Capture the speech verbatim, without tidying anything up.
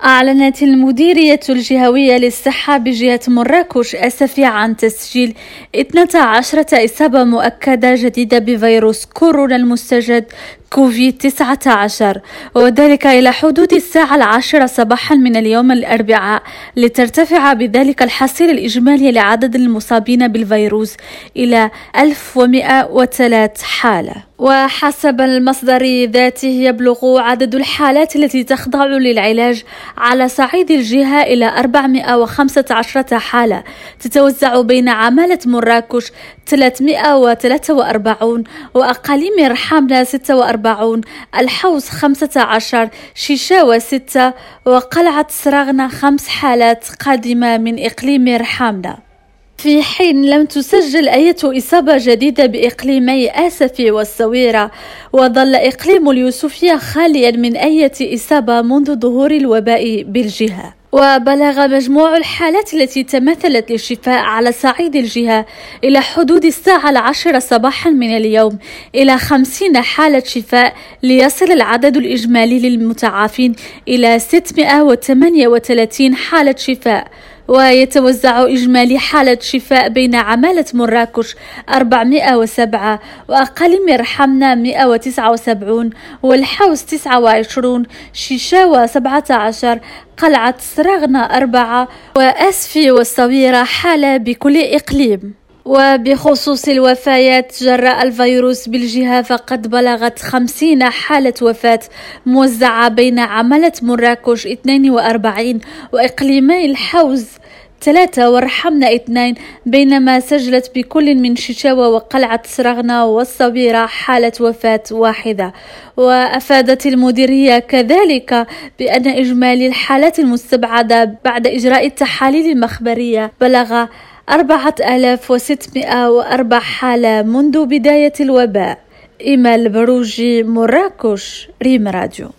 أعلنت المديرية الجهوية للصحة بجهة مراكش آسفا عن تسجيل اثنتي عشرة إصابة مؤكدة جديدة بفيروس كورونا المستجد كوفيد تسعة عشر، وذلك إلى حدود الساعة العاشرة صباحا من اليوم الأربعاء، لترتفع بذلك الحصيلة الإجمالي لعدد المصابين بالفيروس إلى ألف ومئة وثلاثة حالة. وحسب المصدر ذاته يبلغ عدد الحالات التي تخضع للعلاج على صعيد الجهة إلى أربعمئة وخمسة عشر حالة، تتوزع بين عمالة مراكش ثلاثمئة وثلاثة وأربعين، وأقاليم رحامنة ستة وأربعين، الحوز خمسة عشر، شيشاوة ستة، وقلعة سراغنة خمس حالات قادمة من إقليم رحامنة، في حين لم تسجل أي إصابة جديدة بإقليمي آسفي والصويرة. وظل إقليم اليوسفية خاليا من أي إصابة منذ ظهور الوباء بالجهة. وبلغ مجموع الحالات التي تمثلت للشفاء على صعيد الجهة إلى حدود الساعة العاشرة صباحا من اليوم إلى خمسين حالة شفاء، ليصل العدد الإجمالي للمتعافين إلى ستمئة وثمانية وثلاثين حالة شفاء. ويتوزع إجمالي حالة شفاء بين عمالة مراكش أربعمئة وسبعة، وأقاليم رحمنا مئة وتسعة وسبعين، والحوز تسعة وعشرين، شيشاوة سبعة عشر، قلعة سراغنة أربعة، وآسفي والصويرة حالة بكل إقليم. وبخصوص الوفيات جراء الفيروس بالجهة فقد بلغت خمسين حالة وفاة موزعة بين عمالة مراكش اثنين وأربعين وإقليمي الحوز ثلاثة ورحمنا اثنين، بينما سجلت بكل من شيشاوة وقلعة سراغنة والصويرة حالة وفاة واحدة. وأفادت المديرية كذلك بأن إجمالي الحالات المستبعدة بعد إجراء التحاليل المخبرية بلغ أربعة آلاف وستمئة وأربعة حالة منذ بداية الوباء. إيمال بروجي، مراكش، ريم راديو.